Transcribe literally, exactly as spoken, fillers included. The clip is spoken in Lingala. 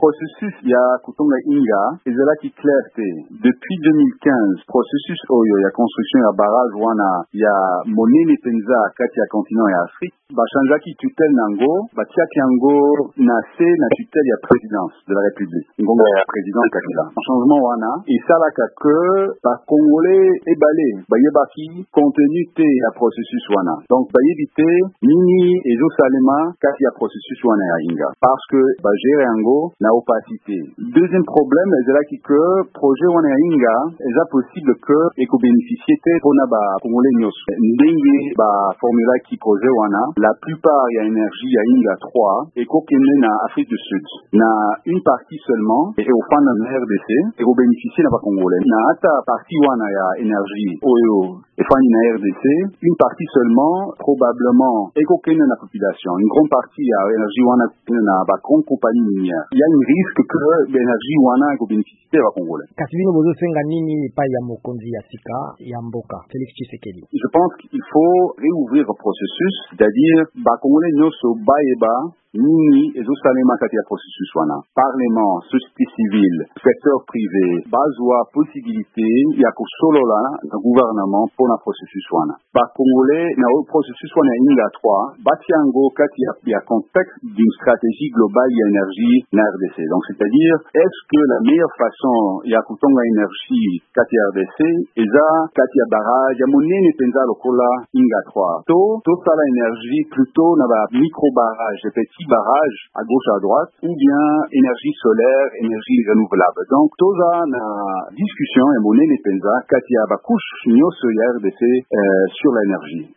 processus ya kutonga inga ezalaki clair te. Depuis deux mille quinze, processus oyo ya construction ya barrage wana ya monene penza kati ya continent ya Afrique bachangeaki tutelle nango batiaki yango na se na tutelle ya présidence de la République ngongo ya président Kabila. Changement wana esalaka que bacongolais ebale bayebaki contenu te ya processus wana, donc bayebi te nini ezosalema kati ya processus wana ya inga parce que bagere yango na opacité. Deuxième problème ezalaki que projet wana ya inga eza possible que ekobénéficier te mpona bacongolais nyonso ndenge baformulaki projet wana. La plupart ya énergie ya inga trois ekokende na Afrique du Sud na une partie seulement et au fin de R D C ekobénéficier na bacongolais na ata partie wana ya énergie oyo efani na R D C une partie seulement probablement ekokende na population. Une grande partie ya énergie wana na ba grande compagnie minière. Il y a un risque que l'énergie wana ekobénéficier na bacongolais. Kasi bino bozosenga nini pa ya mokonzi ya sika ya mboka Félix Tshisekedi? Je pense qu'il faut réouvrir le processus, c'est-à-dire bacongolais nyonso bayeba nini ezosalema kati ya processus wana. Parlement, société civile, secteur privé bazwa possibilité ya kosolola na gouvernement pour na processus wana. Bacongolais na processus wana ya inga trois batiango kati ya, ya contexte d'une stratégie globale ya énergie na R D C. Donc c'est-à-dire est-ce que la meilleure façon ya kutonga énergie kati ya R D C eza kati ya barrage ya monene penza lokola inga trois to to sala énergie plutôt na ba micro barrage de petits barrage à gauche à droite ou bien énergie solaire, énergie renouvelable. Donc toza na discussion et monene penza kati ya ba couche nyoso ya R D C euh, sur l'énergie.